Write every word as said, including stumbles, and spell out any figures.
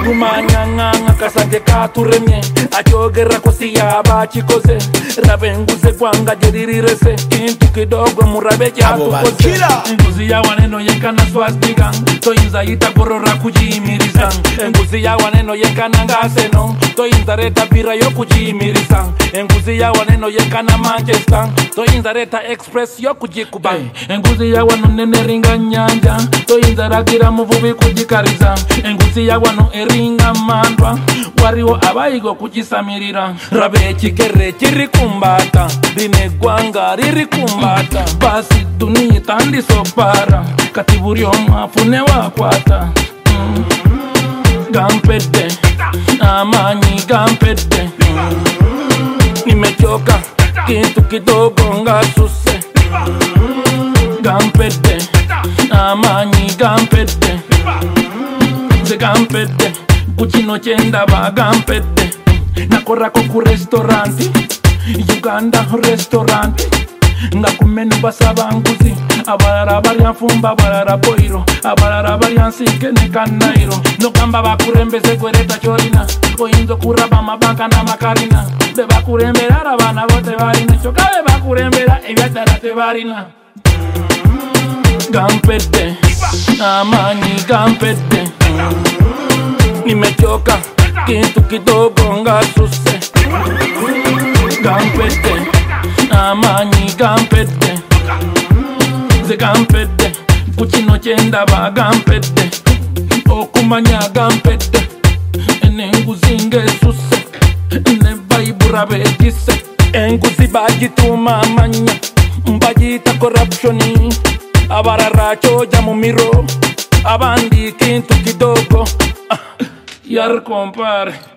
Rumanyanganga kasanje katuremye achogera kosi yaba chikoze rabenguze kwanga jeririrese kintu kidogo murabe cyatukoze nguzi ya waneno yenkana swastika toyinza yitagorora kujimiriza nguzi ya waneno yenkana ngaseno toyinza reta bira yo kujimiriza nguzi ya waneno yenkana Manchester toyinza reta express yo kujikuba nguzi ya wano nene ringa nyanja toyinza ragira muvubi kujikariza nguzi ya wano eringa mandwa wariwo abayigo kujisamirira rabe chikere chiri kumbata rine gwanga riri kumbata basi dunia tandi sopara katiburio mafune wakwata mm. Gampede amanyi gampede mm. Nimechoka kintu kidogo ngasuse gampede amanyi gampede ze gampede kuchino chenda ba gampede nakorako ku restauranti Uganda restauranti ngakumenu basaba nguzi abarara barya fumba abarara boiro abarara barya nsike ne kanairo nokamba bakurembeze kwereta chorina oyinzo kuraba mabanka na makarina be bakurembera abana bote barina chokabe bakurembera ebyatara te barina gampede amanyi gampede nimechoka kintu kidogo ngasuse gampede amanyi gampede ze gampede kuchino chenda ba gampede okumanya gampede enenguzi ngesuse ne baibura begise enguzi bagituma amanya mbagita corruptioni abarara choja mumiro abandi kintu kidogo yar compare